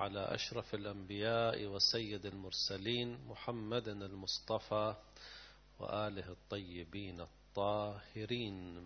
على أشرف الأنبياء وسيد المرسلين محمد المصطفى وآله الطيبين الطاهرين.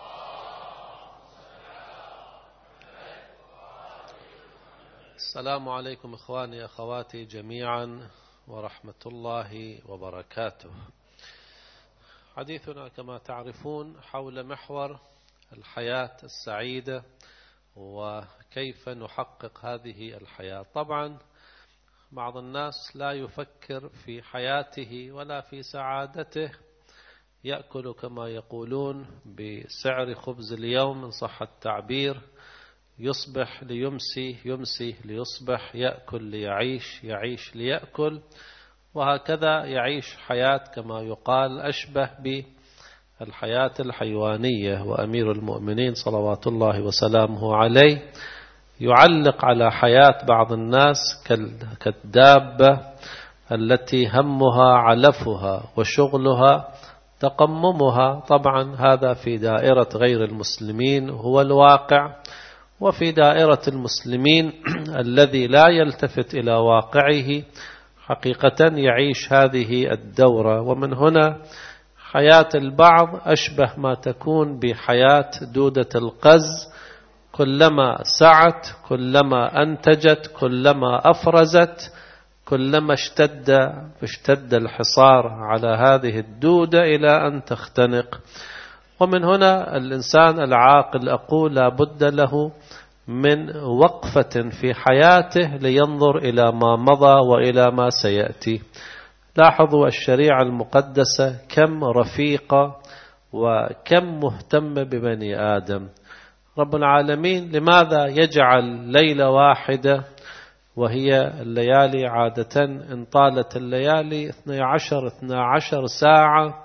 السلام عليكم إخواني أخواتي جميعا ورحمة الله وبركاته. حديثنا كما تعرفون حول محور الحياة السعيدة وكيف نحقق هذه الحياة. طبعا بعض الناس لا يفكر في حياته ولا في سعادته، يأكل كما يقولون بسعر خبز اليوم إن صح التعبير، يصبح ليمسي، يمسي ليصبح، يأكل ليعيش، يعيش ليأكل، وهكذا يعيش حياة كما يقال أشبه بالحياة الحيوانية. وأمير المؤمنين صلوات الله وسلامه عليه يعلق على حياة بعض الناس كالدابة التي همها علفها وشغلها تقممها. طبعا هذا في دائرة غير المسلمين هو الواقع، وفي دائرة المسلمين الذي لا يلتفت إلى واقعه حقيقة يعيش هذه الدورة. ومن هنا حياة البعض أشبه ما تكون بحياة دودة القز، كلما سعت كلما أنتجت كلما أفرزت كلما اشتد الحصار على هذه الدودة إلى أن تختنق. ومن هنا الإنسان العاقل أقول لا بد له من وقفة في حياته لينظر إلى ما مضى وإلى ما سيأتي. لاحظوا الشريعة المقدسة كم رفيقة وكم مهتم ببني آدم. رب العالمين لماذا يجعل ليلة واحدة وهي الليالي عادة إن طالت الليالي 12 ساعة؟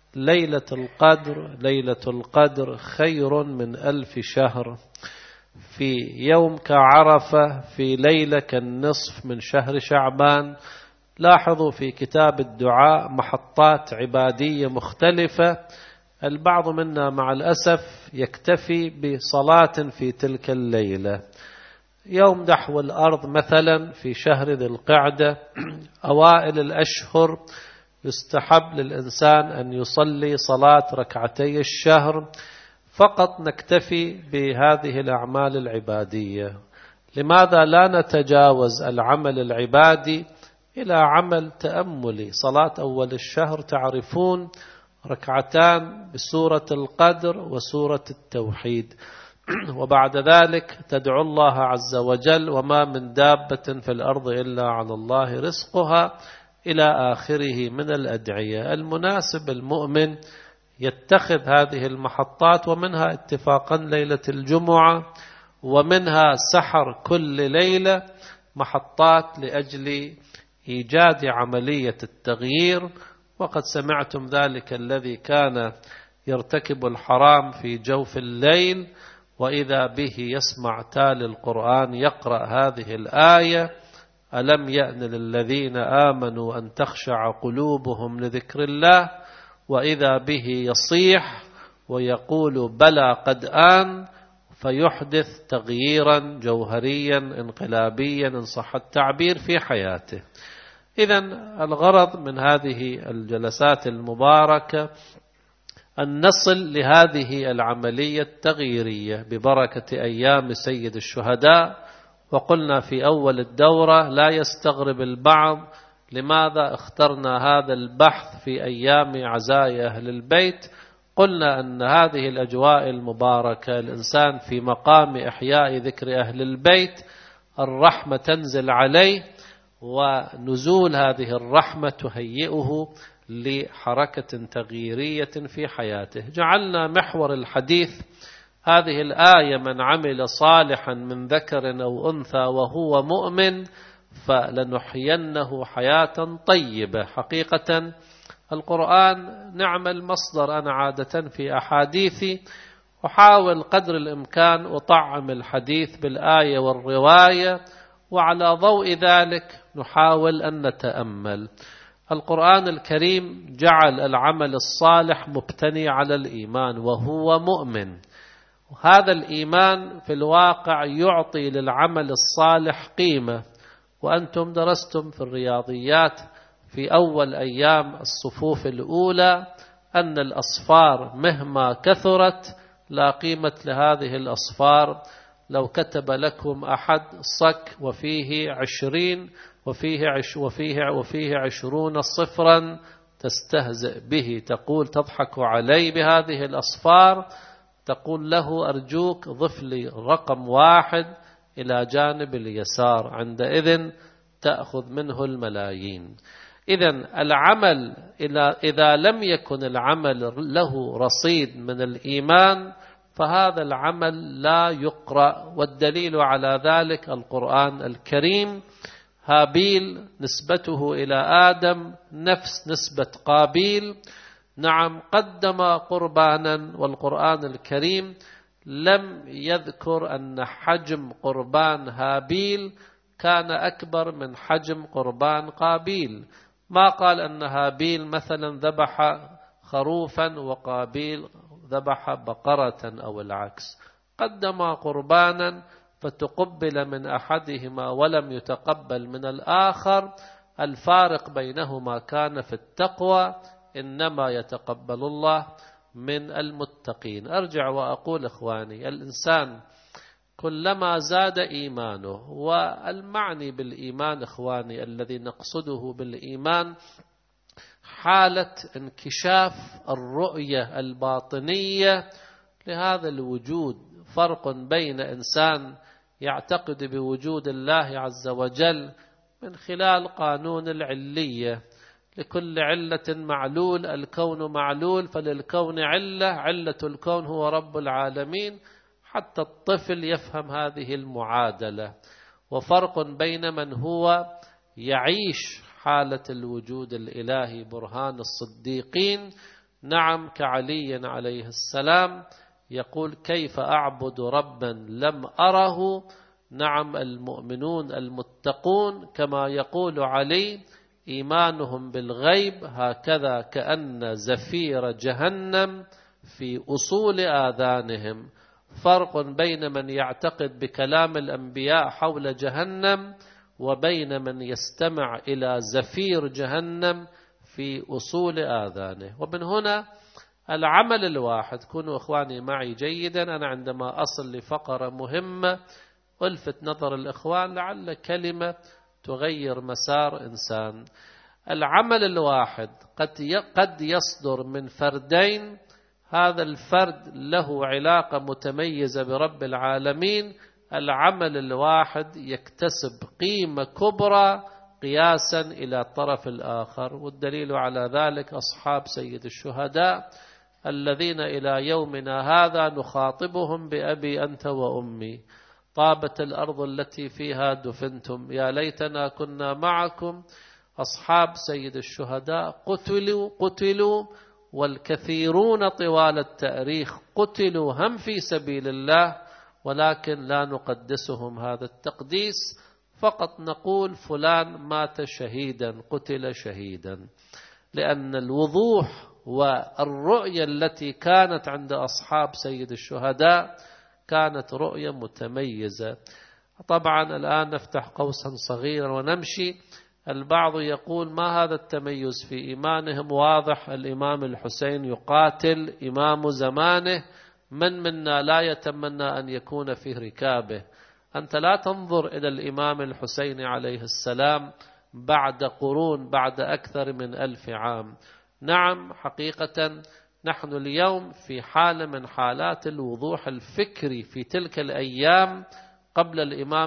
ليلة القدر خير من 1000 شهر، في يوم كعرفة، في ليلة كالنصف من شهر شعبان. لاحظوا في كتاب الدعاء محطات عبادية مختلفة، البعض منا مع الأسف يكتفي بصلاة في تلك الليلة. يوم دحو الأرض مثلا في شهر ذي القعدة أوائل الأشهر يستحب للإنسان أن يصلي صلاة ركعتي الشهر، فقط نكتفي بهذه الأعمال العبادية. لماذا لا نتجاوز العمل العبادي إلى عمل تأملي؟ صلاة أول الشهر تعرفون ركعتان بسورة القدر وسورة التوحيد، وبعد ذلك تدعو الله عز وجل وما من دابة في الأرض إلا على الله رزقها إلى آخره من الأدعية. المناسب المؤمن يتخذ هذه المحطات، ومنها اتفاقا ليلة الجمعة، ومنها سحر كل ليلة، محطات لأجل إيجاد عملية التغيير. وقد سمعتم ذلك الذي كان يرتكب الحرام في جوف الليل وإذا به يسمع تالي القرآن يقرأ هذه الآية: ألم يأن للذين آمنوا أن تخشع قلوبهم لذكر الله، وإذا به يصيح ويقول بلى قد آن، فيحدث تغييرا جوهريا انقلابيا إن صح التعبير في حياته. إذن الغرض من هذه الجلسات المباركة أن نصل لهذه العملية التغييرية ببركة أيام سيد الشهداء. وقلنا في أول الدورة لا يستغرب البعض لماذا اخترنا هذا البحث في أيام عزاء أهل البيت. قلنا أن هذه الأجواء المباركة الإنسان في مقام إحياء ذكر أهل البيت الرحمة تنزل عليه، ونزول هذه الرحمة تهيئه لحركة تغييرية في حياته. جعلنا محور الحديث هذه الآية: من عمل صالحا من ذكر أو أنثى وهو مؤمن فلنحيينه حياة طيبة. حقيقة القرآن نعم المصدر. أنا عادة في أحاديثي أحاول قدر الإمكان أطعم الحديث بالآية والرواية، وعلى ضوء ذلك نحاول أن نتأمل. القرآن الكريم جعل العمل الصالح مبتني على الإيمان وهو مؤمن، وهذا الإيمان في الواقع يعطي للعمل الصالح قيمة. وأنتم درستم في الرياضيات في أول أيام الصفوف الأولى أن الأصفار مهما كثرت لا قيمة لهذه الأصفار. لو كتب لكم أحد صك وفيه 20 وفيه 20 صفرا تستهزئ به، تقول تضحك علي بهذه الأصفار، تقول له أرجوك ضف لي رقم 1 إلى جانب اليسار، عندئذ تأخذ منه الملايين. إذن العمل إذا لم يكن العمل له رصيد من الإيمان فهذا العمل لا يقرأ، والدليل على ذلك القرآن الكريم. هابيل نسبته إلى آدم نفس نسبة قابيل، نعم قدم قربانا، والقرآن الكريم لم يذكر أن حجم قربان هابيل كان أكبر من حجم قربان قابيل. ما قال أن هابيل مثلا ذبح خروفا وقابيل ذبح بقرة أو العكس، قدم قربانا فتقبل من أحدهما ولم يتقبل من الآخر. الفارق بينهما كان في التقوى، إنما يتقبل الله من المتقين. أرجع وأقول إخواني، الإنسان كلما زاد إيمانه، والمعني بالإيمان إخواني الذي نقصده بالإيمان حالة انكشاف الرؤية الباطنية لهذا الوجود. فرق بين إنسان يعتقد بوجود الله عز وجل من خلال قانون العلية، لكل علة معلول، الكون معلول فللكون علة، علة الكون هو رب العالمين، حتى الطفل يفهم هذه المعادلة. وفرق بين من هو يعيش حالة الوجود الإلهي برهان الصديقين، نعم كعلي عليه السلام يقول كيف أعبد ربا لم أره. نعم المؤمنون المتقون كما يقول علي إيمانهم بالغيب هكذا كأن زفير جهنم في أصول آذانهم. فرق بين من يعتقد بكلام الأنبياء حول جهنم وبين من يستمع إلى زفير جهنم في أصول آذانه. ومن هنا العمل الواحد، كونوا إخواني معي جيدا، أنا عندما أصل لفقرة مهمة ألفت نظر الإخوان لعل كلمة تغير مسار إنسان. العمل الواحد قد يصدر من فردين، هذا الفرد له علاقة متميزة برب العالمين، العمل الواحد يكتسب قيمة كبرى قياسا إلى الطرف الآخر. والدليل على ذلك أصحاب سيد الشهداء الذين إلى يومنا هذا نخاطبهم بأبي أنت وأمي، طابت الأرض التي فيها دفنتم، يا ليتنا كنا معكم. أصحاب سيد الشهداء قتلوا والكثيرون طوال التاريخ قتلوا هم في سبيل الله، ولكن لا نقدسهم هذا التقديس، فقط نقول فلان مات شهيدا، قتل شهيدا، لأن الوضوح والرؤية التي كانت عند أصحاب سيد الشهداء كانت رؤية متميزة. طبعا الآن نفتح قوسا صغيرا ونمشي. البعض يقول ما هذا التميز في إيمانهم؟ واضح، الإمام الحسين يقاتل إمام زمانه، من منا لا يتمنى أن يكون في ركابه؟ أنت لا تنظر إلى الإمام الحسين عليه السلام بعد قرون، بعد أكثر من 1000 عام. نعم حقيقة نحن اليوم في حالة من حالات الوضوح الفكري. في تلك الأيام قبل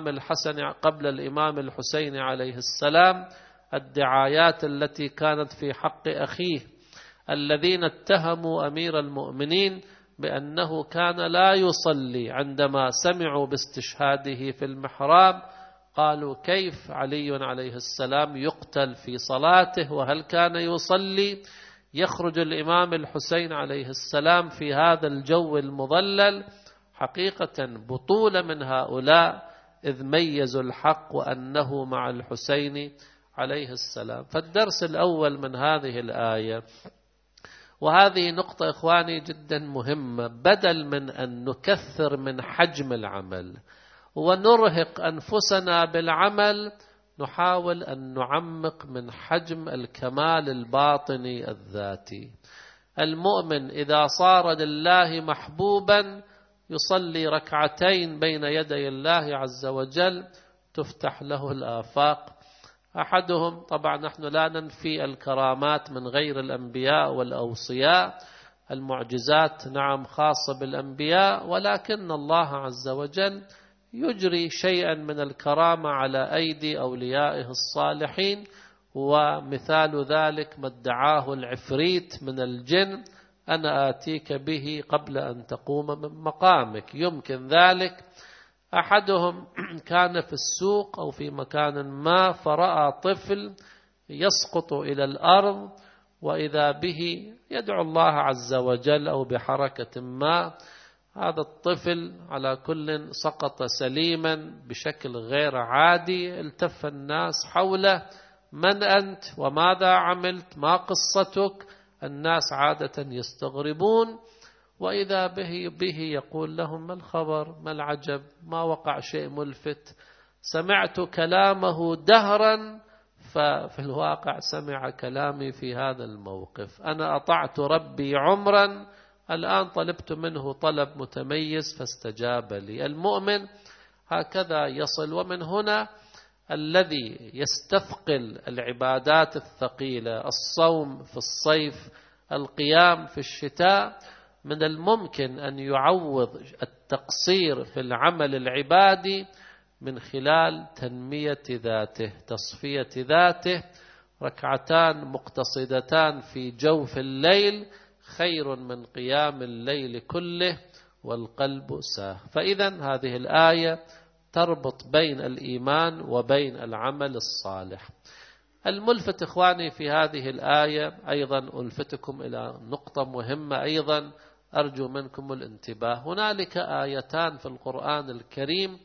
الإمام الحسين عليه السلام الدعايات التي كانت في حق أخيه، الذين اتهموا أمير المؤمنين بأنه كان لا يصلي، عندما سمعوا باستشهاده في المحراب قالوا كيف علي عليه السلام يقتل في صلاته وهل كان يصلي؟ يخرج الإمام الحسين عليه السلام في هذا الجو المظلل. حقيقة بطولة من هؤلاء إذ ميزوا الحق وأنه مع الحسين عليه السلام. فالدرس الأول من هذه الآية، وهذه نقطة إخواني جدا مهمة، بدل من أن نكثر من حجم العمل ونرهق أنفسنا بالعمل، نحاول أن نعمق من حجم الكمال الباطني الذاتي. المؤمن إذا صار لله محبوبا يصلي ركعتين بين يدي الله عز وجل تفتح له الآفاق. أحدهم، طبعا نحن لا ننفي الكرامات من غير الأنبياء والأوصياء، المعجزات نعم خاصة بالأنبياء، ولكن الله عز وجل يجري شيئا من الكرامة على أيدي أوليائه الصالحين. ومثال ذلك ما ادعاه العفريت من الجن: أنا آتيك به قبل أن تقوم من مقامك. يمكن ذلك. أحدهم كان في السوق أو في مكان ما فرأى طفل يسقط إلى الأرض، وإذا به يدعو الله عز وجل أو بحركة ما هذا الطفل على كل سقط سليما بشكل غير عادي. التف الناس حوله: من أنت وماذا عملت؟ ما قصتك؟ الناس عادة يستغربون، وإذا به يقول لهم: ما الخبر؟ ما العجب؟ ما وقع شيء ملفت؟ سمعت كلامه دهرا، ففي الواقع سمع كلامي في هذا الموقف. أنا أطعت ربي عمرا، الآن طلبت منه طلب متميز فاستجاب لي. المؤمن هكذا يصل. ومن هنا الذي يستثقل العبادات الثقيلة، الصوم في الصيف، القيام في الشتاء، من الممكن أن يعوض التقصير في العمل العبادي من خلال تنمية ذاته، تصفية ذاته. ركعتان مقتصدتان في جوف الليل خير من قيام الليل كله والقلب ساه. فإذا هذه الآية تربط بين الإيمان وبين العمل الصالح. الملفت إخواني في هذه الآية أيضا ألفتكم إلى نقطة مهمة أيضا أرجو منكم الانتباه. هنالك آيتان في القرآن الكريم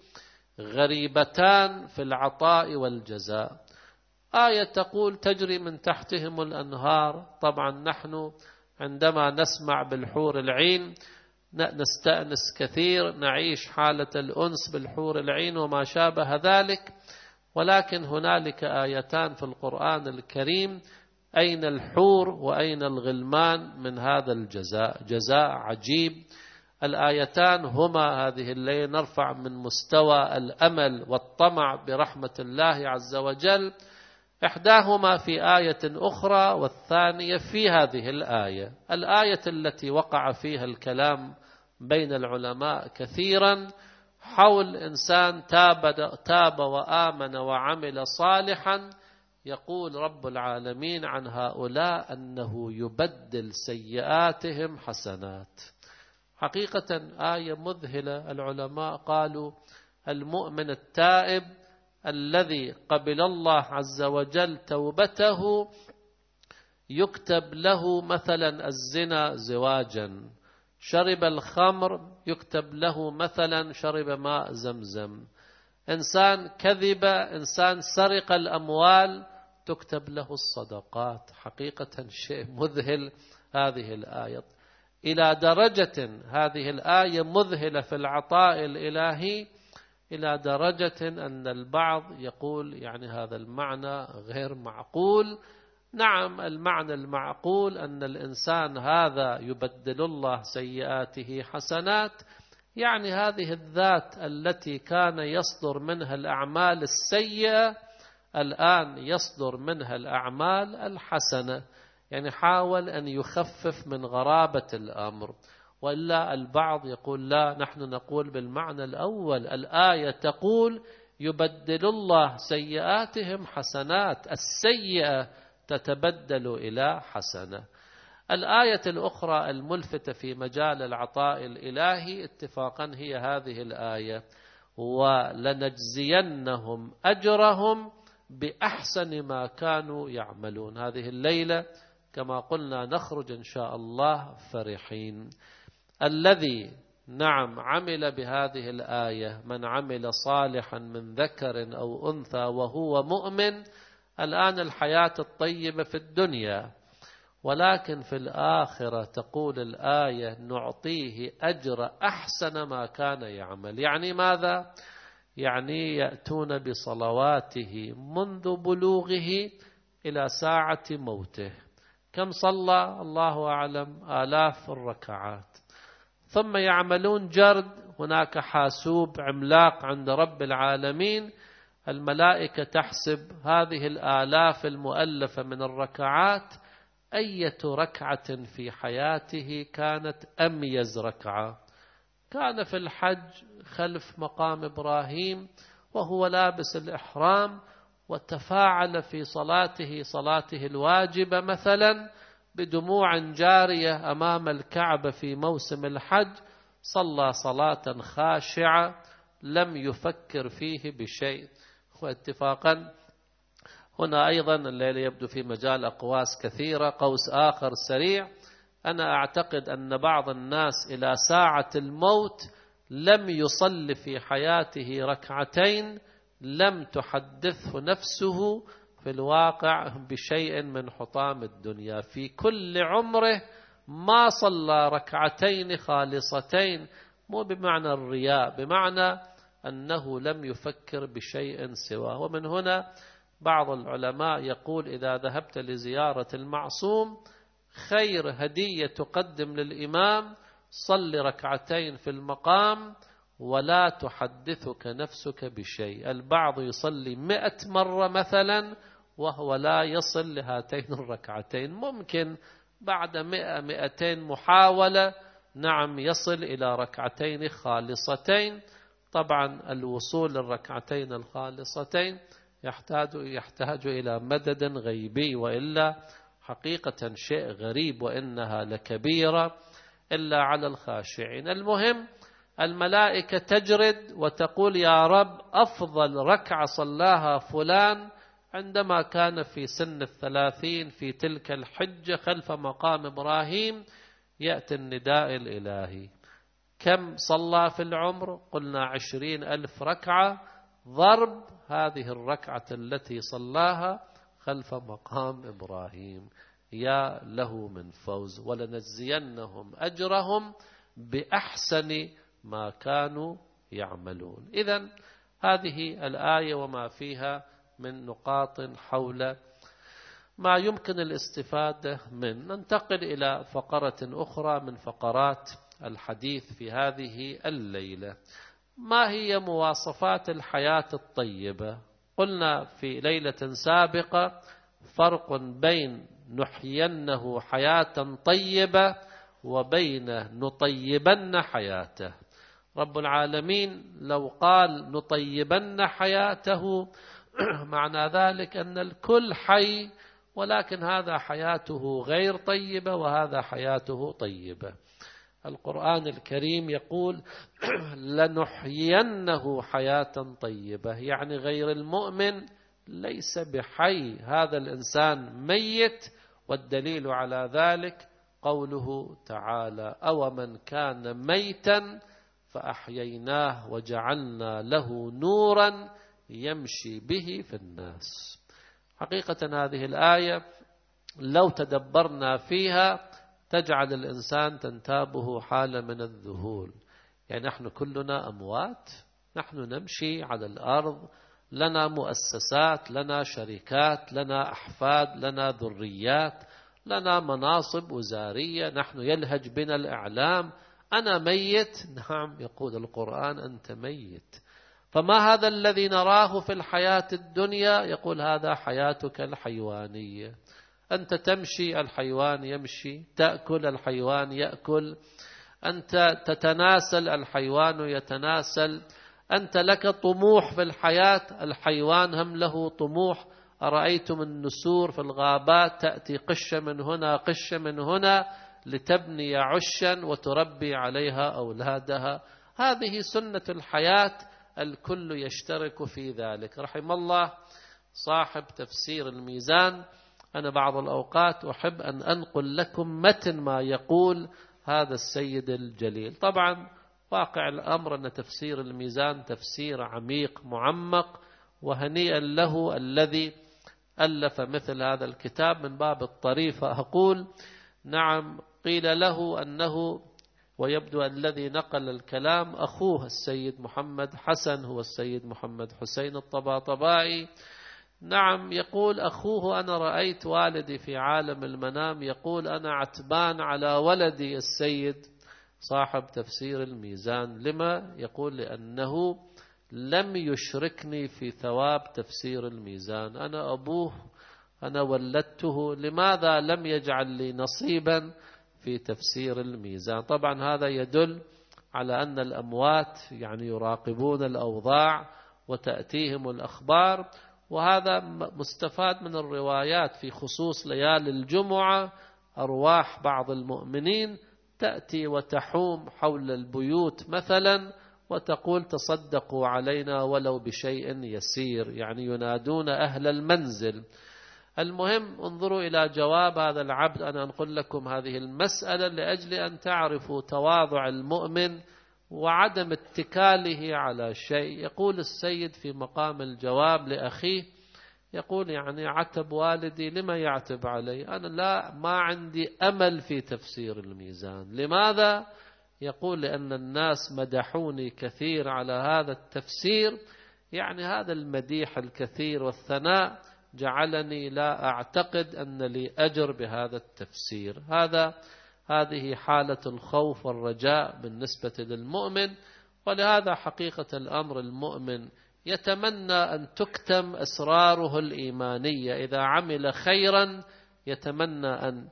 غريبتان في العطاء والجزاء. آية تقول تجري من تحتهم الأنهار. طبعا نحن عندما نسمع بالحور العين نستأنس كثير، نعيش حالة الأنس بالحور العين وما شابه ذلك. ولكن هنالك آيتان في القرآن الكريم أين الحور وأين الغلمان من هذا الجزاء؟ جزاء عجيب. الآيتان هما هذه الليلة نرفع من مستوى الأمل والطمع برحمة الله عز وجل. إحداهما في آية أخرى والثانية في هذه الآية. الآية التي وقع فيها الكلام بين العلماء كثيرا حول إنسان تاب وآمن وعمل صالحا، يقول رب العالمين عن هؤلاء أنه يبدل سيئاتهم حسنات. حقيقة آية مذهلة. العلماء قالوا المؤمن التائب الذي قبل الله عز وجل توبته يكتب له مثلا الزنا زواجا، شرب الخمر يكتب له مثلا شرب ماء زمزم، إنسان كذب، إنسان سرق الأموال تكتب له الصدقات. حقيقة شيء مذهل هذه الآية، إلى درجة هذه الآية مذهلة في العطاء الإلهي إلى درجة أن البعض يقول يعني هذا المعنى غير معقول. نعم المعنى المعقول أن الإنسان هذا يبدل الله سيئاته حسنات، يعني هذه الذات التي كان يصدر منها الأعمال السيئة الآن يصدر منها الأعمال الحسنة، يعني حاول أن يخفف من غرابة الأمر. وإلا البعض يقول لا، نحن نقول بالمعنى الأول. الآية تقول يبدل الله سيئاتهم حسنات، السيئة تتبدل إلى حسنة. الآية الأخرى الملفتة في مجال العطاء الإلهي اتفاقا هي هذه الآية: ولنجزينهم أجرهم بأحسن ما كانوا يعملون. هذه الليلة كما قلنا نخرج إن شاء الله فرحين. الذي نعم عمل بهذه الآية من عمل صالحا من ذكر أو أنثى وهو مؤمن، الآن الحياة الطيبة في الدنيا، ولكن في الآخرة تقول الآية نعطيه أجر أحسن ما كان يعمل. يعني ماذا؟ يعني يأتون بصلواته منذ بلوغه إلى ساعة موته. كم صلى؟ الله أعلم، آلاف الركعات. ثم يعملون جرد، هناك حاسوب عملاق عند رب العالمين، الملائكة تحسب هذه الآلاف المؤلفة من الركعات أية ركعة في حياته كانت أميز ركعة. كان في الحج خلف مقام إبراهيم وهو لابس الإحرام، وتفاعل في صلاته الواجبة مثلا بدموع جارية أمام الكعبة في موسم الحج، صلى صلاة خاشعة لم يفكر فيه بشيء. واتفاقا هنا أيضا الليلة يبدو في مجال أقواس كثيرة. قوس آخر سريع، أنا أعتقد أن بعض الناس إلى ساعة الموت لم يصل في حياته ركعتين لم تحدثه نفسه في الواقع بشيء من حطام الدنيا. في كل عمره ما صلى ركعتين خالصتين، مو بمعنى الرياء، بمعنى أنه لم يفكر بشيء سواه. ومن هنا بعض العلماء يقول إذا ذهبت لزيارة المعصوم خير هدية تقدم للإمام صل ركعتين في المقام ولا تحدثك نفسك بشيء. البعض يصلي 100 مرة مثلا وهو لا يصل لهاتين الركعتين، ممكن بعد 100-200 محاولة نعم يصل إلى ركعتين خالصتين. طبعا الوصول للركعتين الخالصتين يحتاج إلى مدد غيبي، وإلا حقيقة شيء غريب وإنها لكبيرة إلا على الخاشعين. المهم الملائكة تجرد وتقول يا رب أفضل ركعة صلاها فلان عندما كان في سن 30 في تلك الحجة خلف مقام إبراهيم. يأتي النداء الإلهي، كم صلى في العمر؟ قلنا 20,000 ركعة ضرب هذه الركعة التي صلاها خلف مقام إبراهيم. يا له من فوز، ولنجزينهم أجرهم بأحسن ما كانوا يعملون. إذن هذه الآية وما فيها من نقاط حول ما يمكن الاستفادة منه. ننتقل إلى فقرة أخرى من فقرات الحديث في هذه الليلة. ما هي مواصفات الحياة الطيبة؟ قلنا في ليلة سابقة فرق بين نحيينه حياة طيبة وبين نطيبن حياته. رب العالمين لو قال نطيبن حياته معنى ذلك أن الكل حي، ولكن هذا حياته غير طيبة وهذا حياته طيبة. القرآن الكريم يقول لنحيينه حياة طيبة، يعني غير المؤمن ليس بحي، هذا الإنسان ميت. والدليل على ذلك قوله تعالى أومن كان ميتا فأحييناه وجعلنا له نورا يمشي به في الناس. حقيقة هذه الآية لو تدبرنا فيها تجعل الإنسان تنتابه حالة من الذهول. يعني نحن كلنا أموات، نحن نمشي على الأرض، لنا مؤسسات، لنا شركات، لنا أحفاد، لنا ذريات، لنا مناصب وزارية، نحن يلهج بنا الإعلام. أنا ميت، نعم يقول القرآن أنت ميت. فما هذا الذي نراه في الحياة الدنيا؟ يقول هذا حياتك الحيوانية. أنت تمشي الحيوان يمشي، تأكل الحيوان يأكل، أنت تتناسل الحيوان يتناسل، أنت لك طموح في الحياة، الحيوان هم له طموح. أرأيتم النسور في الغابات تأتي قشة من هنا قشة من هنا لتبني عشا وتربي عليها أولادها. هذه سنة الحياة، الكل يشترك في ذلك. رحم الله صاحب تفسير الميزان. أنا بعض الأوقات أحب أن أنقل لكم متن ما يقول هذا السيد الجليل. طبعا واقع الأمر أن تفسير الميزان تفسير عميق معمق، وهنيئا له الذي ألف مثل هذا الكتاب. من باب الطريفة أقول نعم، قيل له أنه ويبدو الذي نقل الكلام أخوه السيد محمد حسن هو السيد محمد حسين الطباطبائي. نعم، يقول أخوه: أنا رأيت والدي في عالم المنام يقول أنا عتبان على ولدي السيد صاحب تفسير الميزان. لما؟ يقول: لأنه لم يشركني في ثواب تفسير الميزان، أنا أبوه، أنا ولدته، لماذا لم يجعل لي نصيبا في تفسير الميزان؟ طبعا هذا يدل على أن الأموات يعني يراقبون الأوضاع وتأتيهم الأخبار، وهذا مستفاد من الروايات في خصوص ليالي الجمعة. أرواح بعض المؤمنين تأتي وتحوم حول البيوت مثلا وتقول: تصدقوا علينا ولو بشيء يسير، يعني ينادون أهل المنزل. المهم انظروا إلى جواب هذا العبد. أنا أنقل لكم هذه المسألة لأجل أن تعرفوا تواضع المؤمن وعدم اتكاله على شيء. يقول السيد في مقام الجواب لأخيه، يقول: يعني عتب والدي، لما يعتب علي؟ أنا ما عندي أمل في تفسير الميزان. لماذا؟ يقول: لأن الناس مدحوني كثير على هذا التفسير، يعني هذا المديح الكثير والثناء جعلني لا أعتقد أن لي أجر بهذا التفسير. هذه حالة الخوف والرجاء بالنسبة للمؤمن. ولهذا حقيقة الأمر المؤمن يتمنى أن تكتم أسراره الإيمانية. إذا عمل خيرا يتمنى أن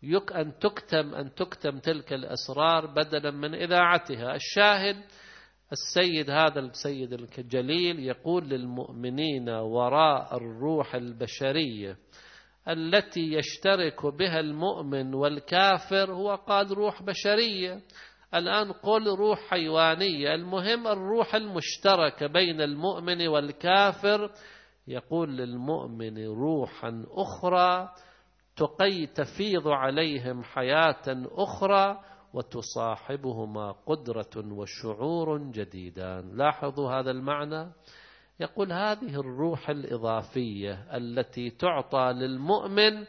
تكتم تلك الأسرار بدلا من إذاعتها. الشاهد هذا السيد الجليل يقول للمؤمنين وراء الروح البشرية التي يشترك بها المؤمن والكافر، هو قال روح بشرية، الآن قل روح حيوانية، المهم الروح المشتركة بين المؤمن والكافر. يقول للمؤمن روحا أخرى تفيض عليهم حياة أخرى وتصاحبهما قدرة وشعور جديدان. لاحظوا هذا المعنى. يقول هذه الروح الإضافية التي تعطى للمؤمن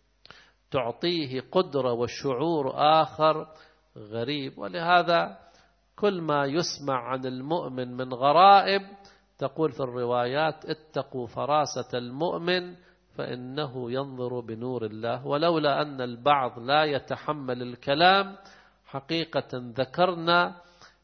تعطيه قدرة وشعور آخر غريب. ولهذا كل ما يسمع عن المؤمن من غرائب تقول في الروايات: اتقوا فراسة المؤمن فإنه ينظر بنور الله. ولولا أن البعض لا يتحمل الكلام حقيقة ذكرنا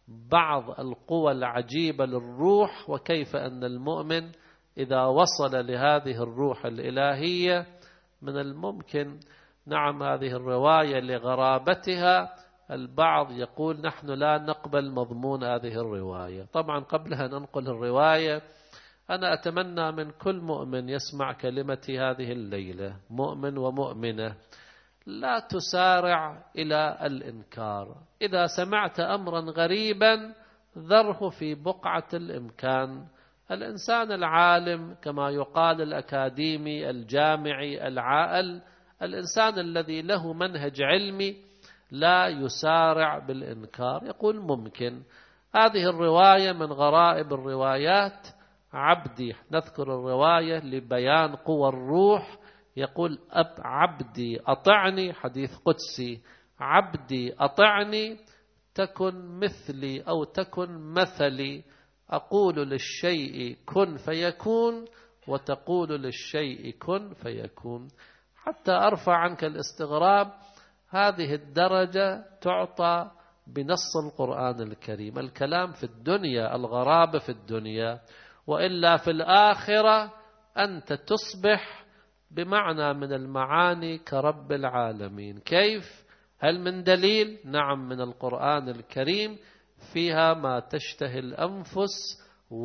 بعض القوى العجيبة للروح، وكيف أن المؤمن إذا وصل لهذه الروح الإلهية من الممكن. نعم، هذه الرواية لغرابتها البعض يقول نحن لا نقبل مضمون هذه الرواية. طبعا قبل أن أنقل الرواية أنا أتمنى من كل مؤمن يسمع كلمتي هذه الليلة، مؤمن ومؤمنة، لا تسارع إلى الإنكار. إذا سمعت أمرا غريبا ذره في بقعة الإمكان. الإنسان العالم كما يقال الأكاديمي الجامعي العاقل، الإنسان الذي له منهج علمي لا يسارع بالإنكار، يقول ممكن. هذه الرواية من غرائب الروايات. عبدي، نذكر الرواية لبيان قوى الروح، يقول عبدي أطعني، حديث قدسي: عبدي أطعني تكن مثلي أو تكن مثلي، أقول للشيء كن فيكون وتقول للشيء كن فيكون. حتى أرفع عنك الاستغراب، هذه الدرجة تعطى بنص القرآن الكريم. الكلام في الدنيا، الغرابة في الدنيا، وإلا في الآخرة أنت تصبح بمعنى من المعاني كرب العالمين. كيف؟ هل من دليل؟ نعم، من القرآن الكريم، فيها ما تشتهي الأنفس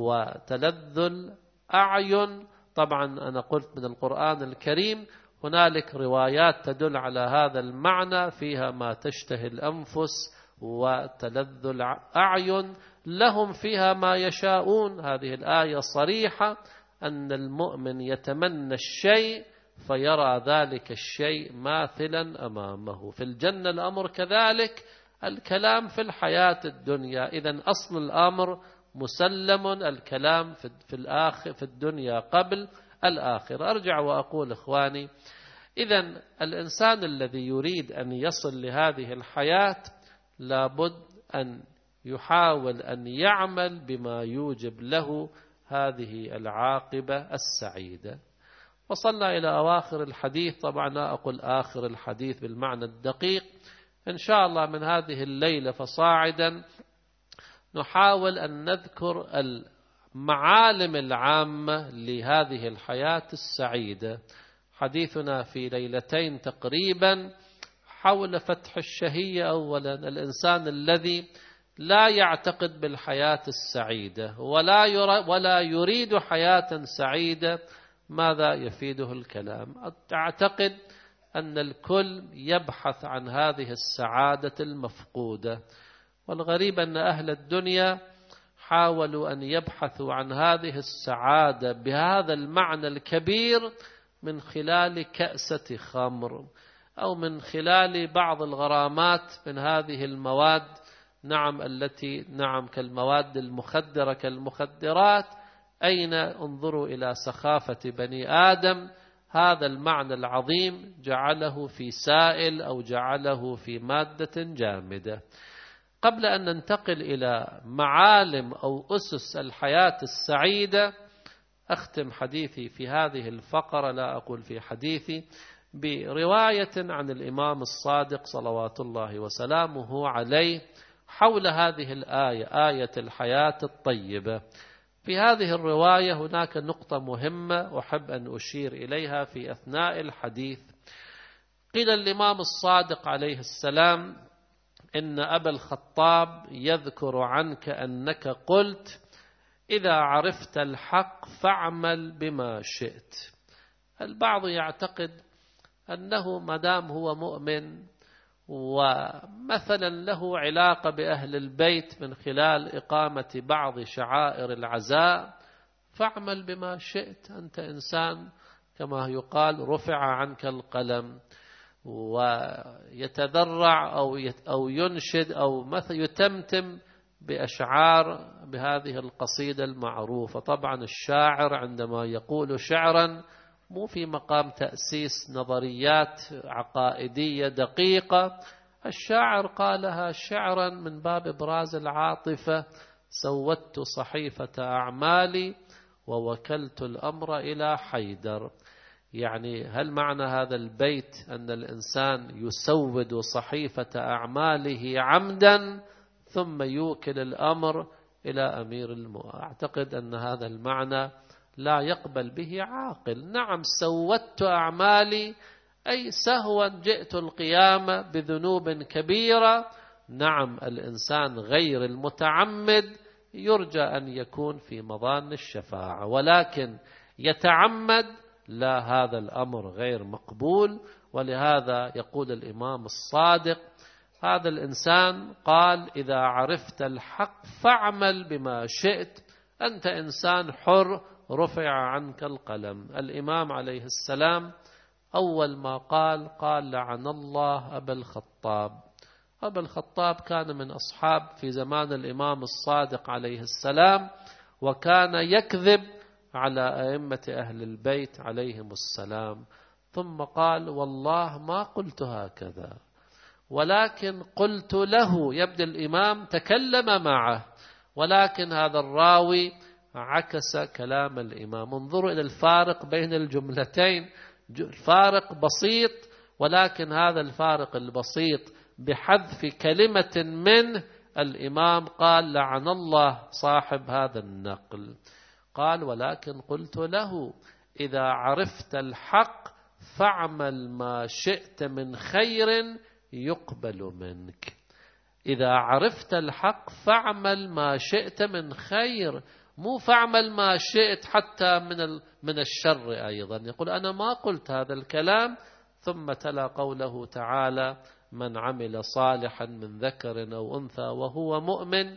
وتلذ الأعين. طبعا أنا قلت من القرآن الكريم، هنالك روايات تدل على هذا المعنى، فيها ما تشتهي الأنفس وتلذ الأعين، لهم فيها ما يشاءون. هذه الآية صريحة أن المؤمن يتمنى الشيء فيرى ذلك الشيء ماثلا أمامه. في الجنة الأمر كذلك، الكلام في الحياة الدنيا. إذن أصل الأمر مسلم، الكلام في الدنيا قبل الآخرة. أرجع وأقول إخواني، إذن الإنسان الذي يريد أن يصل لهذه الحياة لابد أن يحاول أن يعمل بما يوجب له هذه العاقبة السعيدة. وصلنا إلى أواخر الحديث، طبعا لا أقول آخر الحديث بالمعنى الدقيق، إن شاء الله من هذه الليلة فصاعدا نحاول أن نذكر المعالم العامة لهذه الحياة السعيدة. حديثنا في ليلتين تقريبا حول فتح الشهية. أولا، الإنسان الذي لا يعتقد بالحياة السعيدة ولا يريد حياة سعيدة، ماذا يفيده الكلام؟ أعتقد أن الكل يبحث عن هذه السعادة المفقودة، والغريب أن أهل الدنيا حاولوا أن يبحثوا عن هذه السعادة بهذا المعنى الكبير من خلال كأسة خمر أو من خلال بعض الغرامات من هذه المواد، التي كالمواد المخدرة كالمخدرات. أين انظروا إلى سخافة بني آدم، هذا المعنى العظيم جعله في سائل أو جعله في مادة جامدة. قبل أن ننتقل إلى معالم أو أسس الحياة السعيدة، أختم حديثي في هذه الفقرة، لا أقول في حديثي، برواية عن الإمام الصادق صلوات الله وسلامه عليه حول هذه الآية، آية الحياة الطيبة. في هذه الرواية هناك نقطة مهمة أحب أن أشير إليها في أثناء الحديث. قيل الإمام الصادق عليه السلام: إن أبا الخطاب يذكر عنك أنك قلت: إذا عرفت الحق فاعمل بما شئت. البعض يعتقد أنه مدام هو مؤمن ومثلا له علاقة بأهل البيت من خلال إقامة بعض شعائر العزاء، فاعمل بما شئت، أنت إنسان كما يقال رفع عنك القلم، ويتذرع أو ينشد أو مثل يتمتم بأشعار بهذه القصيدة المعروفة. طبعا الشاعر عندما يقول شعرا مو في مقام تأسيس نظريات عقائدية دقيقة، الشاعر قالها شعرا من باب إبراز العاطفة: سودت صحيفة أعمالي ووكلت الأمر إلى حيدر. يعني هل معنى هذا البيت أن الإنسان يسود صحيفة أعماله عمدا ثم يوكل الأمر إلى أمير المؤمنين؟ أعتقد أن هذا المعنى لا يقبل به عاقل. نعم، سودت أعمالي أي سهوا جئت القيامة بذنوب كبيرة. نعم، الإنسان غير المتعمد يرجى أن يكون في مظان الشفاعة، ولكن يتعمد لا، هذا الأمر غير مقبول. ولهذا يقول الإمام الصادق: هذا الإنسان قال: إذا عرفت الحق فاعمل بما شئت، أنت إنسان حر رفع عنك القلم. الإمام عليه السلام أول ما قال: لعن الله أبا الخطاب. أبا الخطاب كان من أصحاب في زمان الإمام الصادق عليه السلام، وكان يكذب على أئمة أهل البيت عليهم السلام، ثم قال: والله ما قلت هكذا، ولكن قلت له. يبدو الإمام تكلم معه، ولكن هذا الراوي عكس كلام الإمام. انظروا إلى الفارق بين الجملتين، الفارق بسيط، ولكن هذا الفارق البسيط بحذف كلمة منه الإمام قال: لعن الله صاحب هذا النقل. قال: ولكن قلت له: إذا عرفت الحق فاعمل ما شئت من خير يقبل منك. إذا عرفت الحق فاعمل ما شئت من خير، مو فاعمل ما شئت حتى من الشر أيضا. يقول: أنا ما قلت هذا الكلام. ثم تلا قوله تعالى: من عمل صالحا من ذكر أو أنثى وهو مؤمن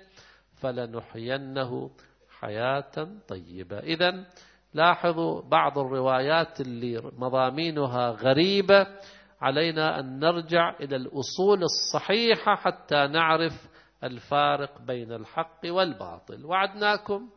فلنحيينه حياة طيبة. إذن لاحظوا بعض الروايات اللي مضامينها غريبة، علينا أن نرجع إلى الأصول الصحيحة حتى نعرف الفارق بين الحق والباطل. وعدناكم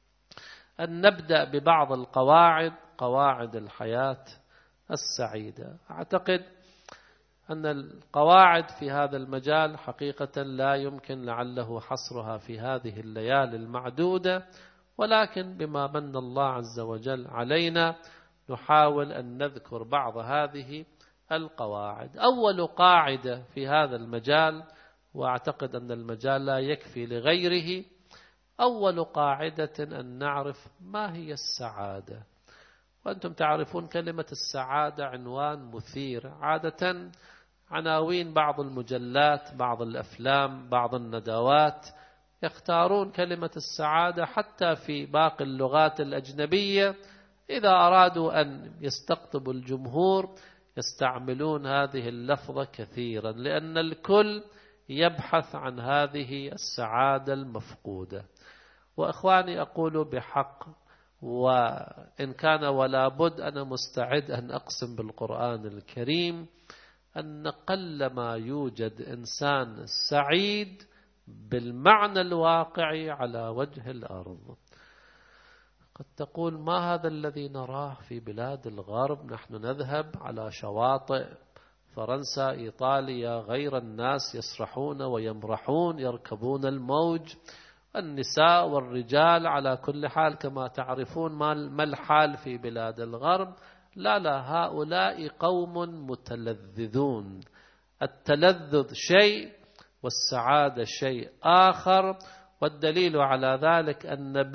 أن نبدأ ببعض القواعد، قواعد الحياة السعيدة. أعتقد أن القواعد في هذا المجال حقيقة لا يمكن لعله حصرها في هذه الليالي المعدودة، ولكن بما من الله عز وجل علينا نحاول أن نذكر بعض هذه القواعد. أول قاعدة في هذا المجال، وأعتقد أن المجال لا يكفي لغيره، أول قاعدة أن نعرف ما هي السعادة. وأنتم تعرفون كلمة السعادة عنوان مثير، عادة عناوين بعض المجلات، بعض الأفلام، بعض الندوات يختارون كلمة السعادة، حتى في باقي اللغات الأجنبية إذا أرادوا أن يستقطبوا الجمهور يستعملون هذه اللفظة كثيرا، لأن الكل يبحث عن هذه السعادة المفقودة. وإخواني أقول بحق، وإن كان ولا بد أنا مستعد أن أقسم بالقرآن الكريم أن قل ما يوجد إنسان سعيد بالمعنى الواقعي على وجه الأرض. قد تقول ما هذا الذي نراه في بلاد الغرب؟ نحن نذهب على شواطئ فرنسا، إيطاليا، غير الناس يسرحون ويمرحون، يركبون الموج، النساء والرجال على كل حال كما تعرفون ما الحال في بلاد الغرب. لا، هؤلاء قوم متلذذون. التلذذ شيء والسعادة شيء آخر، والدليل على ذلك أن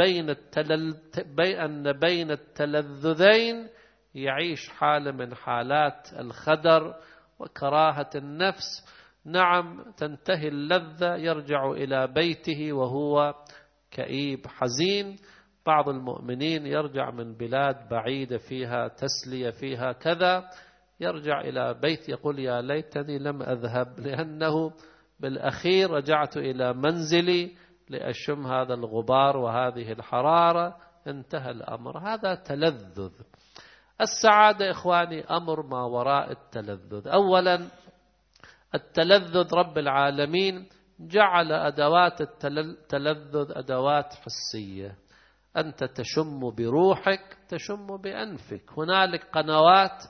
بين التلذذين يعيش حالة من حالات الخدر وكراهة النفس. نعم، تنتهي اللذة يرجع إلى بيته وهو كئيب حزين. بعض المؤمنين يرجع من بلاد بعيدة فيها تسلية فيها كذا، يرجع إلى بيت يقول يا ليتني لم أذهب، لأنه بالأخير رجعت إلى منزلي لأشم هذا الغبار وهذه الحرارة، انتهى الأمر. هذا تلذذ. السعادة إخواني أمر ما وراء التلذذ. أولا التلذذ رب العالمين جعل أدوات التلذذ أدوات حسية. أنت تشم بروحك، تشم بأنفك. هنالك قنوات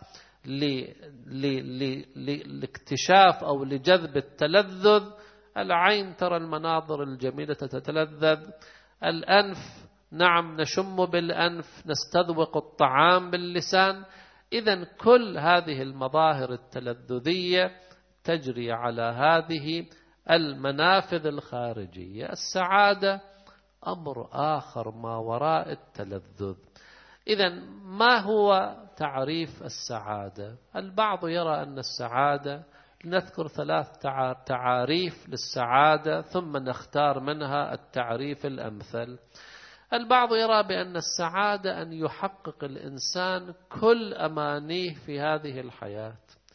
لاكتشاف أو لجذب التلذذ. العين ترى المناظر الجميلة تتلذذ، الأنف نعم نشم بالأنف، نستذوق الطعام باللسان. إذن كل هذه المظاهر التلذذية تجري على هذه المنافذ الخارجية. السعادة أمر آخر ما وراء التلذذ. إذن ما هو تعريف السعادة؟ البعض يرى أن السعادة، نذكر 3 تعاريف للسعادة ثم نختار منها التعريف الأمثل. البعض يرى بأن السعادة أن يحقق الإنسان كل أمانيه في هذه الحياة.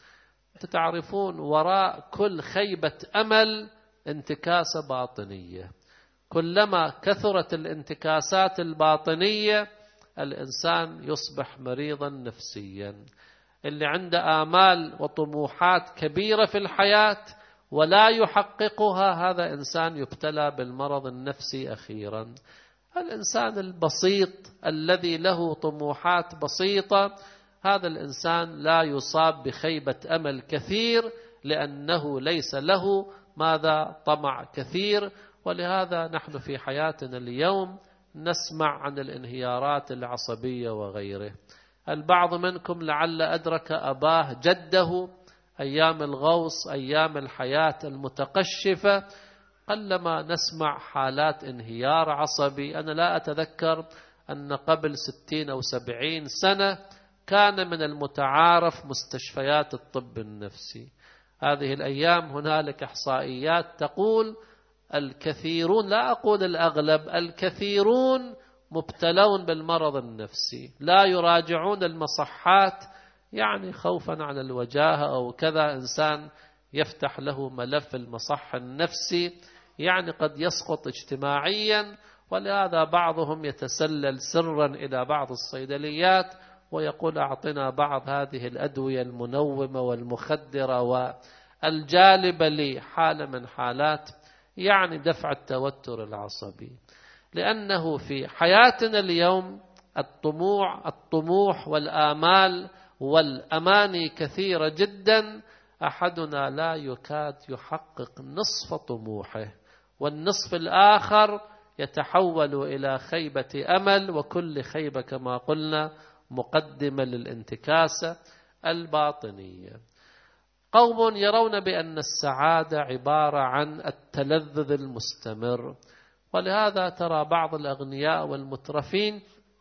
تعرفون وراء كل خيبة أمل انتكاسة باطنية. كلما كثرت الانتكاسات الباطنية الإنسان يصبح مريضا نفسيا. اللي عنده آمال وطموحات كبيرة في الحياة ولا يحققها هذا إنسان يبتلى بالمرض النفسي أخيرا. الإنسان البسيط الذي له طموحات بسيطة هذا الإنسان لا يصاب بخيبة أمل كثير، لأنه ليس له ماذا طمع كثير. ولهذا نحن في حياتنا اليوم نسمع عن الانهيارات العصبية وغيره. البعض منكم لعل أدرك أباه جده أيام الغوص، أيام الحياة المتقشفة، قلما نسمع حالات انهيار عصبي. أنا لا أتذكر أن قبل 60 أو 70 سنة كان من المتعارف مستشفيات الطب النفسي. هذه الأيام هنالك إحصائيات تقول الكثيرون، لا أقول الأغلب، الكثيرون مبتلون بالمرض النفسي، لا يراجعون المصحات يعني خوفا عن الوجاهة أو كذا. إنسان يفتح له ملف المصح النفسي يعني قد يسقط اجتماعيا. ولهذا بعضهم يتسلل سرا إلى بعض الصيدليات ويقول أعطنا بعض هذه الأدوية المنومة والمخدرة والجالبة لحالة من حالات يعني دفع التوتر العصبي. لأنه في حياتنا اليوم الطموح والآمال والأماني كثيرة جدا. أحدنا لا يكاد يحقق نصف طموحه، والنصف الآخر يتحول إلى خيبة أمل، وكل خيبة كما قلنا مقدمة للانتكاسة الباطنية. قوم يرون بأن السعادة عبارة عن التلذذ المستمر، ولهذا ترى بعض الأغنياء والمترفين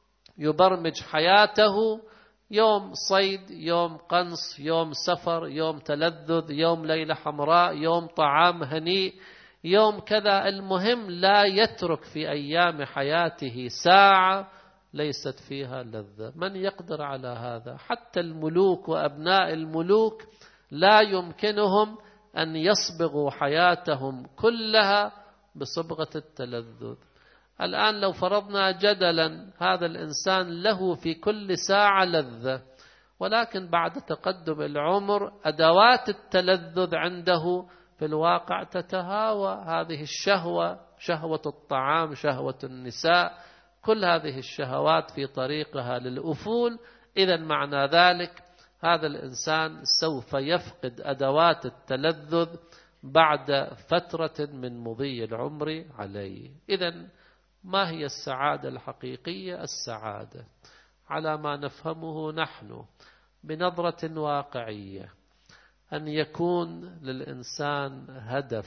يبرمج حياته يوم صيد، يوم قنص، يوم سفر، يوم تلذذ، يوم ليلة حمراء، يوم طعام هنيء، يوم كذا. المهم لا يترك في أيام حياته ساعة ليست فيها لذة. من يقدر على هذا؟ حتى الملوك وأبناء الملوك لا يمكنهم أن يصبغوا حياتهم كلها بصبغة التلذذ. الآن لو فرضنا جدلا هذا الإنسان له في كل ساعة لذة، ولكن بعد تقدم العمر أدوات التلذذ عنده في الواقع تتهاوى. هذه الشهوة، شهوة الطعام، شهوة النساء، كل هذه الشهوات في طريقها للأفول. إذا معنى ذلك هذا الإنسان سوف يفقد أدوات التلذذ بعد فترة من مضي العمر عليه. إذا ما هي السعادة الحقيقية؟ السعادة على ما نفهمه نحن بنظرة واقعية أن يكون للإنسان هدف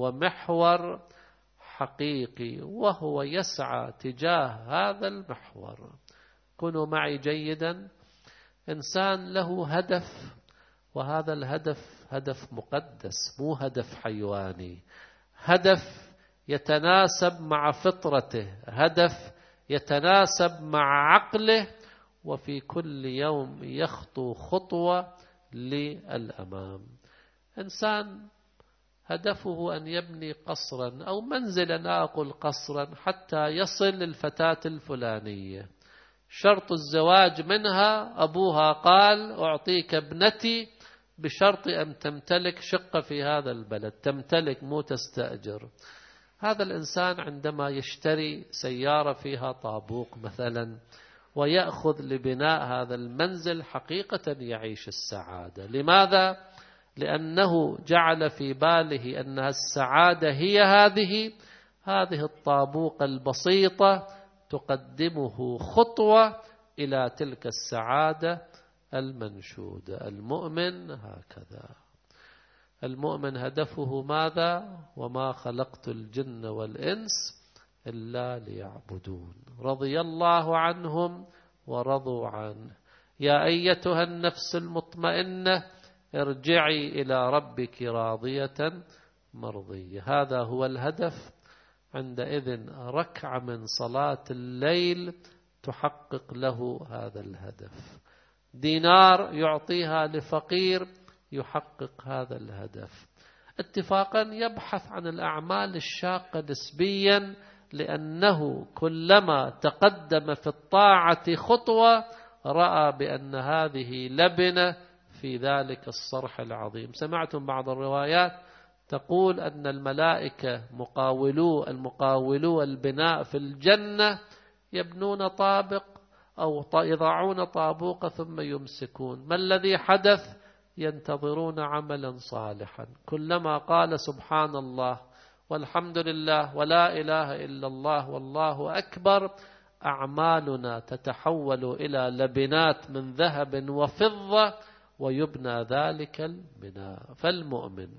ومحور حقيقي، وهو يسعى تجاه هذا المحور. كونوا معي جيدا. إنسان له هدف، وهذا الهدف هدف مقدس، مو هدف حيواني، هدف يتناسب مع فطرته، هدف يتناسب مع عقله، وفي كل يوم يخطو خطوة للأمام. إنسان هدفه أن يبني قصرا أو منزلا، لا أقول قصرا، حتى يصل للفتاة الفلانية، شرط الزواج منها أبوها قال أعطيك ابنتي بشرط أن تمتلك شقة في هذا البلد، تمتلك مو تستأجر. هذا الإنسان عندما يشتري سيارة فيها طابوق مثلا ويأخذ لبناء هذا المنزل، حقيقة يعيش السعادة. لماذا؟ لأنه جعل في باله أن السعادة هي هذه الطابوق البسيطة تقدمه خطوة إلى تلك السعادة المنشودة. المؤمن هكذا، المؤمن هدفه ماذا؟ وما خلقت الجن والإنس إلا ليعبدون. رضي الله عنهم ورضوا عنه. يا أيتها النفس المطمئنة ارجعي إلى ربك راضية مرضية. هذا هو الهدف. عندئذ ركعة من صلاة الليل تحقق له هذا الهدف، دينار يعطيها لفقير يحقق هذا الهدف. اتفاقا يبحث عن الأعمال الشاقة نسبيا، لأنه كلما تقدم في الطاعة خطوة رأى بأن هذه لبنة في ذلك الصرح العظيم. سمعتم بعض الروايات تقول أن الملائكة المقاولو البناء في الجنة يبنون طابق أو يضعون طابوق ثم يمسكون. ما الذي حدث؟ ينتظرون عملا صالحا. كلما قال سبحان الله والحمد لله ولا إله إلا الله والله أكبر، أعمالنا تتحول إلى لبنات من ذهب وفضة ويبنى ذلك البناء. فالمؤمن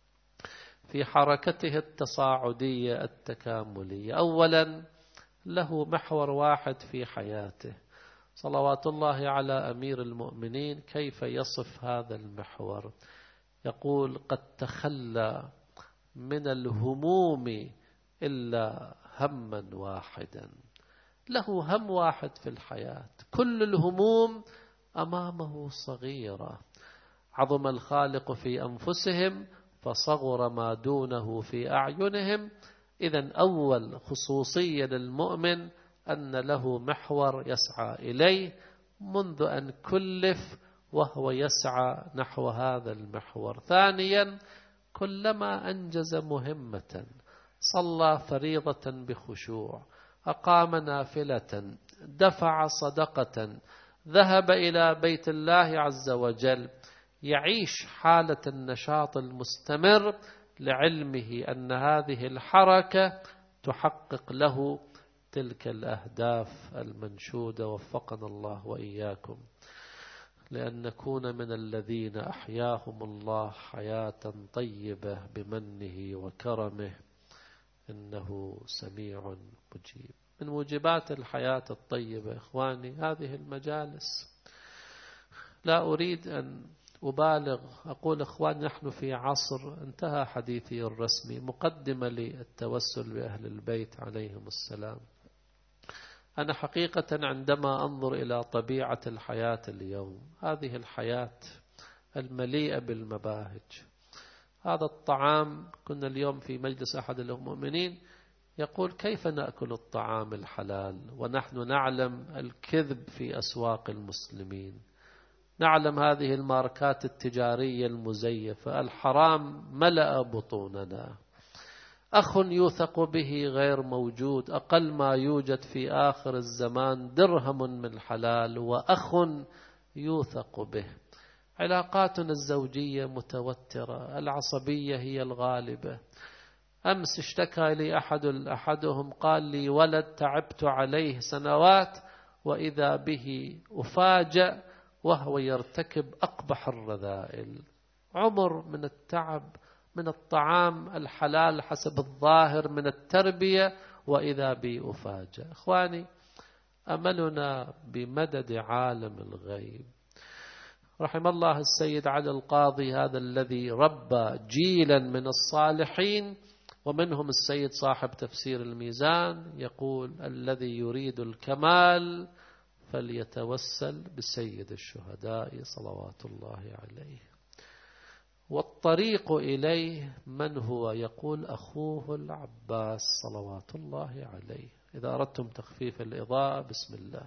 في حركته التصاعدية التكاملية أولا له محور واحد في حياته. صلوات الله على أمير المؤمنين كيف يصف هذا المحور؟ يقول قد تخلى من الهموم إلا هما واحدا. له هم واحد في الحياة، كل الهموم أمامه صغيرة. عظم الخالق في أنفسهم فصغر ما دونه في أعينهم. إذن أول خصوصية للمؤمن أن له محور يسعى إليه منذ أن كلف، وهو يسعى نحو هذا المحور. ثانيا كلما أنجز مهمة، صلى فريضة بخشوع، أقام نافلة، دفع صدقة، ذهب إلى بيت الله عز وجل، يعيش حالة النشاط المستمر لعلمه أن هذه الحركة تحقق له تلك الأهداف المنشودة. وفقنا الله وإياكم لأن نكون من الذين أحياهم الله حياة طيبة بمنه وكرمه، إنه سميع مجيب. من موجبات الحياة الطيبة إخواني هذه المجالس. لا أريد أن أبالغ، أقول إخواني نحن في عصر انتهى حديثي الرسمي، مقدمة للتوسل بأهل البيت عليهم السلام. أنا حقيقة عندما أنظر إلى طبيعة الحياة اليوم، هذه الحياة المليئة بالمباهج، هذا الطعام، كنا اليوم في مجلس أحد المؤمنين يقول كيف نأكل الطعام الحلال ونحن نعلم الكذب في أسواق المسلمين، نعلم هذه الماركات التجارية المزيفة، الحرام ملأ بطوننا. أخ يوثق به غير موجود، أقل ما يوجد في آخر الزمان درهم من حلال وأخ يوثق به. علاقاتنا الزوجية متوترة، العصبية هي الغالبة. أمس اشتكى لي أحدهم قال لي ولد تعبت عليه سنوات وإذا به أفاجأ وهو يرتكب أقبح الرذائل، عمر من التعب من الطعام الحلال حسب الظاهر من التربية، وإذا بي أفاجأ. إخواني أملنا بمدد عالم الغيب. رحم الله السيد علي القاضي، هذا الذي ربى جيلا من الصالحين ومنهم السيد صاحب تفسير الميزان، يقول الذي يريد الكمال فليتوسل بسيد الشهداء صلوات الله عليه، والطريق إليه من هو؟ يقول أخوه العباس صلوات الله عليه. إذا أردتم تخفيف الإضاءة بسم الله.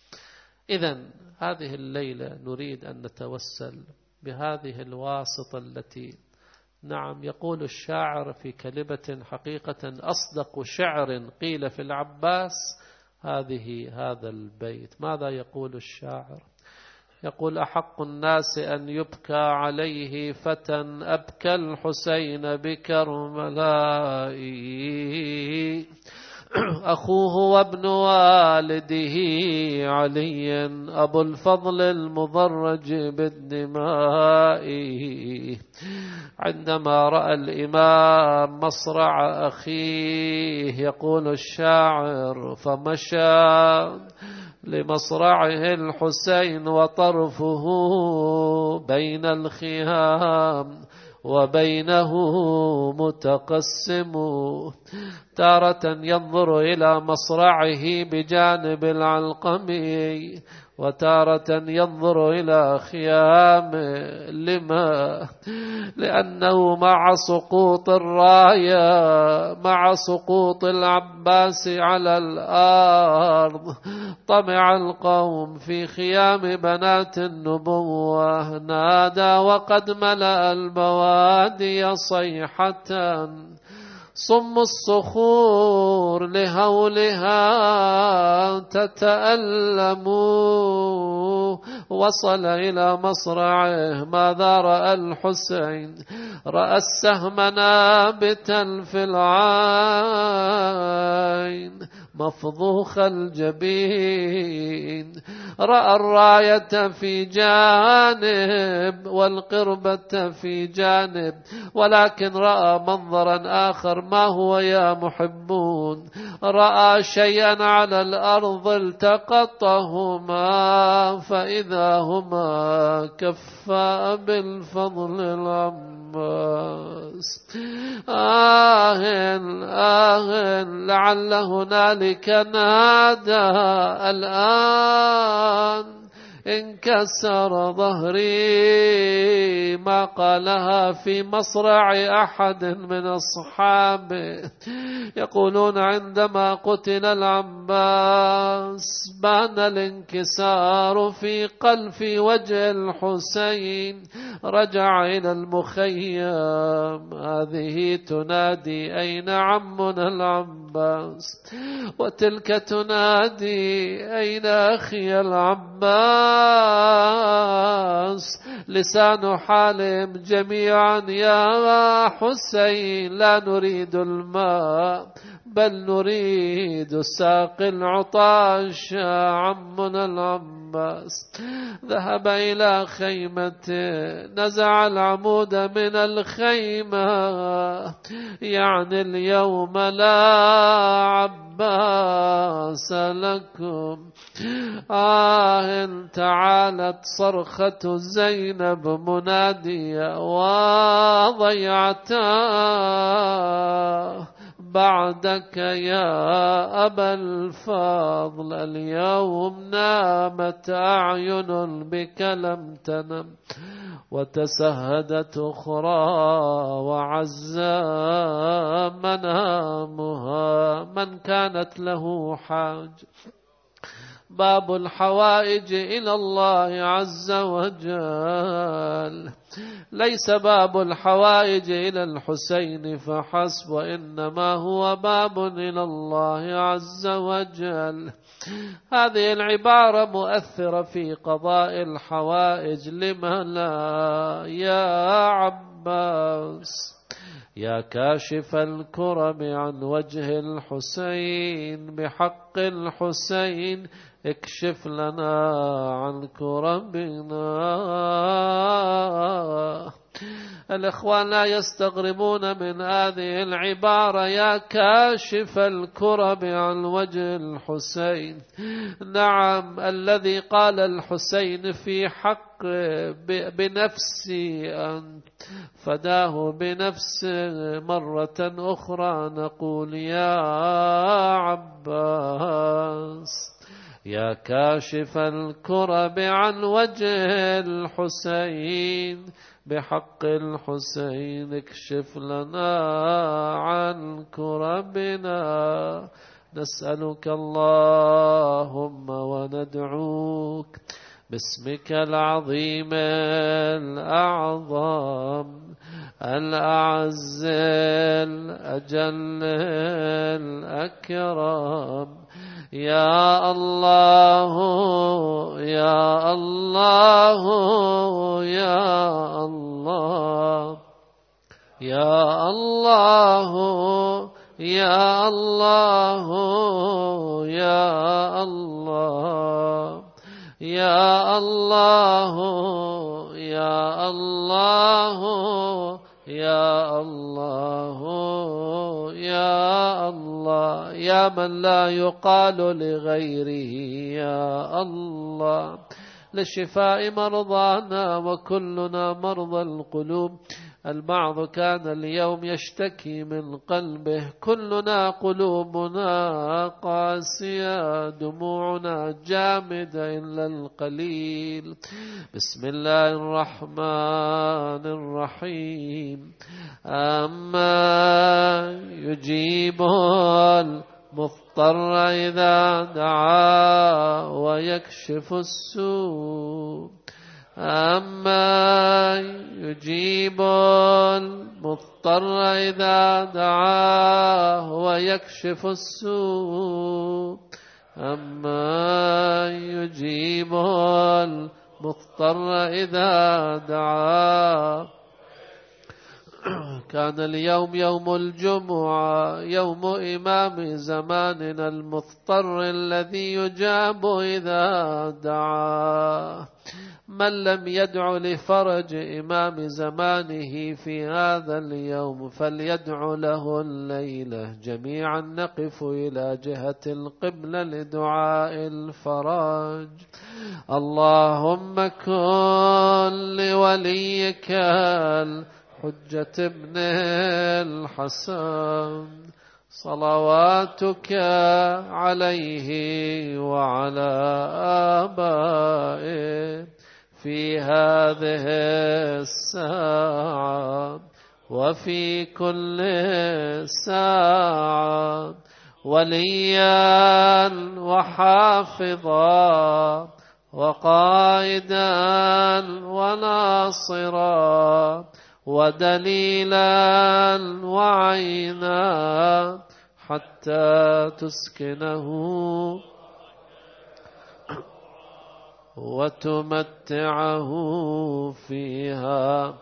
إذن هذه الليلة نريد أن نتوسل بهذه الواسطة التي نعم يقول الشاعر في كلمة حقيقة أصدق شعر قيل في العباس هذا البيت. ماذا يقول الشاعر؟ يقول أحق الناس أن يبكى عليه فتى أبكى الحسين بكربلاء، أخوه وابن والده علي أبو الفضل المضرج بالدماء. عندما رأى الإمام مصرع أخيه يقول الشاعر فمشى لمصرعه الحسين وطرفه بين الخيام وبينه متقسم، تارة ينظر إلى مصرعه بجانب العلقمي وتارة ينظر إلى خيامه. لما؟ لأنه مع سقوط الراية، مع سقوط العباس على الأرض، طمع القوم في خيام بنات النبوة، نادى وقد ملأ البوادي صيحة، صم الصخور لهولها تتألم. وصل إلى مصرعه، ماذا رأى الحسين؟ رأى السهم نابتا في العين مفضوخ الجبين، رأى الراية في جانب والقربة في جانب، ولكن رأى منظرا آخر. ما هو يا محبون؟ رأى شيئا على الأرض التقطهما فإذا هما كفا بالفضل العباس. لعل هنالك نادى الآن انكسر ظهري، ما قالها في مصرع أحد من أصحابه. يقولون عندما قتل العباس بان الانكسار في وجه الحسين، رجع إلى المخيم، هذه تنادي أين عمنا العباس، وتلك تنادي أين أخي العباس. لسان حالهم جميعا يا حسين لا نريد الماء بل نريد الساقي العطاش عمنا العباس. ذهب إلى خيمته نزع العمود من الخيمة يعني اليوم لا عباس لكم. تعالت صرخة زينب منادية وضيعتاه بعدك يا أبا الفضل. اليوم نامت أعين بك لم تنم وتسهدت أخرى وعزى منامها. من كانت له حاج باب الحوائج إلى الله عز وجل، ليس باب الحوائج إلى الحسين فحسب وإنما هو باب إلى الله عز وجل. هذه العبارة مؤثرة في قضاء الحوائج. لما لا يا عباس يا كاشف الكرب عن وجه الحسين بحق الحسين اكشف لنا عن كربنا. الإخوان لا يستغربون من هذه العبارة يا كاشف الكرب عن وجه الحسين. نعم الذي قال الحسين في حق بنفسي أنت فداه بنفسه. مرة أخرى نقول يا عباس يا كاشف الكرب عن وجه الحسين بحق الحسين اكشف لنا عن كربنا. نسألك اللهم وندعوك باسمك العظيم الأعظم الأعز الأجل الأكرم يا الله يا الله يا الله يا الله يا الله يا الله يا الله يا الله يا الله يا الله يا من لا يقال لغيره يا الله. لشفاء مرضانا وكلنا مرضى القلوب. البعض كان اليوم يشتكي من قلبه. كلنا قلوبنا قاسية دموعنا جامدة إلا القليل. بسم الله الرحمن الرحيم. أما يجيب المضطر إذا دعا ويكشف السوء. أما يجيب المضطر إذا دعاه ويكشف السوء. أما يجيب المضطر إذا دعاه. كان اليوم يوم الجمعة يوم إمام زماننا المضطر الذي يجاب إذا دعاه. من لم يدع لفرج إمام زمانه في هذا اليوم فليدع له الليلة. جميعا نقف إلى جهة القبلة لدعاء الفرج. اللهم كن لوليك الحجة ابن الحسن صلواتك عليه وعلى آبائه في هذه الساعة وفي كل ساعة وليا وحافظا وقائدا وناصرا ودليلا وعينا حتى تسكنه وتمتعه فيها.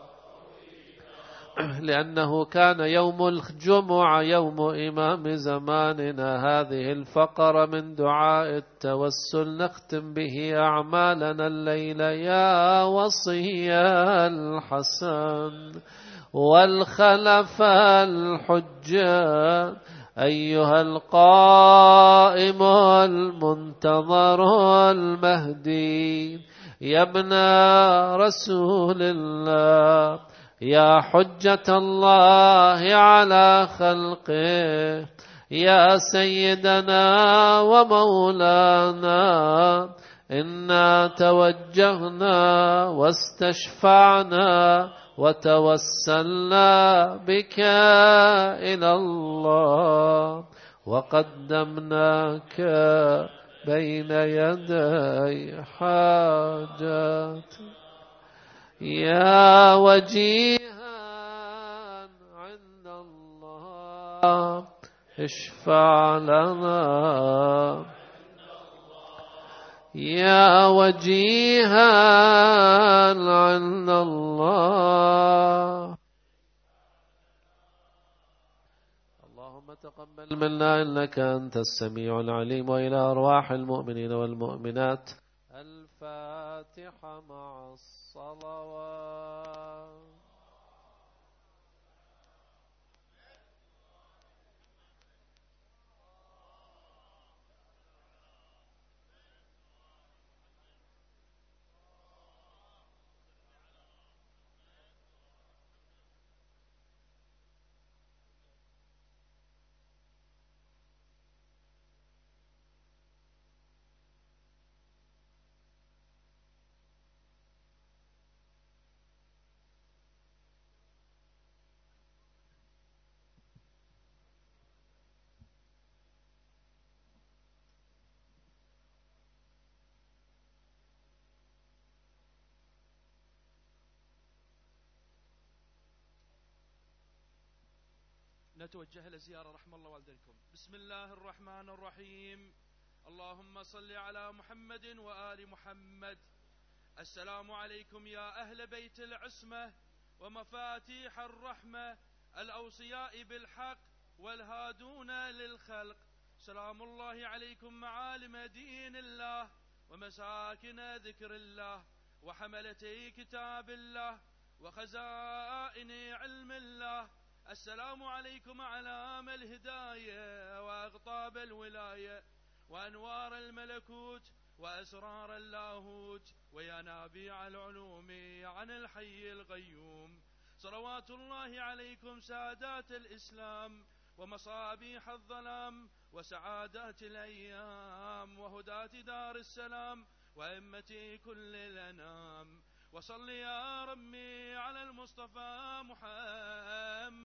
لأنه كان يوم الجمعة يوم إمام زماننا. هذه الفقرة من دعاء التوسل نختم به أعمالنا الليلة. يا وصي الحسن والخلف الحجة أيها القائم المنتظر المهدي يا ابن رسول الله يا حجة الله على خلقه يا سيدنا ومولانا إنا توجهنا واستشفعنا وتوسلنا بك إلى الله وقدمناك بين يدي حاجات. يا وجيها عند الله اشفع لنا. يا وجيها عند الله. اللهم تقبل منا إنك أنت السميع العليم. وإلى أرواح المؤمنين والمؤمنات. الفاتحة مع الصلوات. نتوجه لزيارة رحم الله والديكم. بسم الله الرحمن الرحيم. اللهم صل على محمد وآل محمد. السلام عليكم يا أهل بيت العصمة ومفاتيح الرحمة الأوصياء بالحق والهادون للخلق. سلام الله عليكم معالم دين الله ومساكن ذكر الله وحملتي كتاب الله وخزائن علم الله. السلام عليكم أعلام الهداية وأغطاب الولاية وأنوار الملكوت وأسرار اللاهوت وينابيع العلوم عن الحي القيوم. صلوات الله عليكم سادات الإسلام ومصابيح الظلام وسعادات الأيام وهداة دار السلام وأئمة كل الأنام. وصل يا ربي على المصطفى محمد